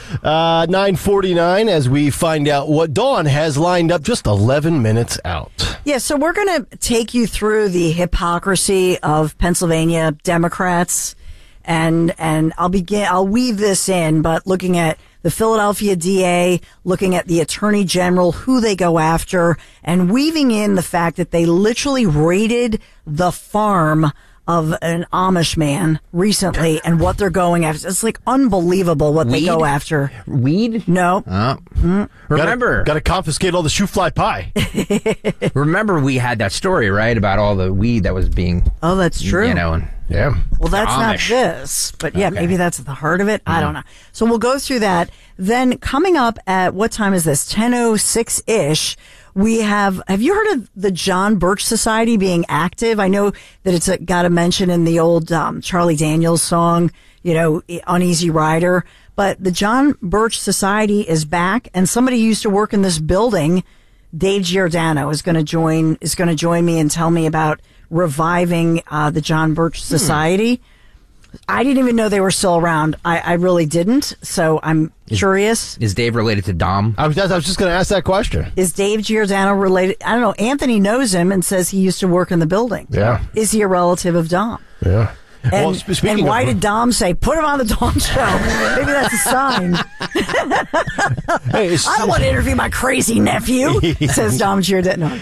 9:49 as we find out what Dawn has lined up just 11 minutes out. Yeah, so we're going to take you through the hypocrisy of Pennsylvania Democrats, and I'll weave this in, but looking at the Philadelphia DA, looking at the Attorney General, who they go after, and weaving in the fact that they literally raided the farm of an Amish man recently and what they're going after. It's like unbelievable what they go after. Weed? No. Remember. Got to confiscate all the shoe fly pie. Remember we had that story, right, about all the weed that was being... Oh, that's true. Yeah. Well, that's not Amish. this, but yeah, maybe that's at the heart of it. I don't know. So we'll go through that. Then coming up at, what time is this? 10:06-ish. We have you heard of the John Birch Society being active? I know that it's got a mention in the old Charlie Daniels song, Uneasy Rider. But the John Birch Society is back, and somebody who used to work in this building, Dave Giordano, is going to join me and tell me about reviving the John Birch Society. I didn't even know they were still around. I really didn't, so I'm curious. Is Dave related to Dom? I was just going to ask that question. Is Dave Giordano related? I don't know. Anthony knows him and says he used to work in the building. Yeah. Is he a relative of Dom? Yeah. And, why did Dom say, put him on the Dawn Show? Maybe that's a sign. Hey, I don't want to interview my crazy nephew, says Dom Giordano.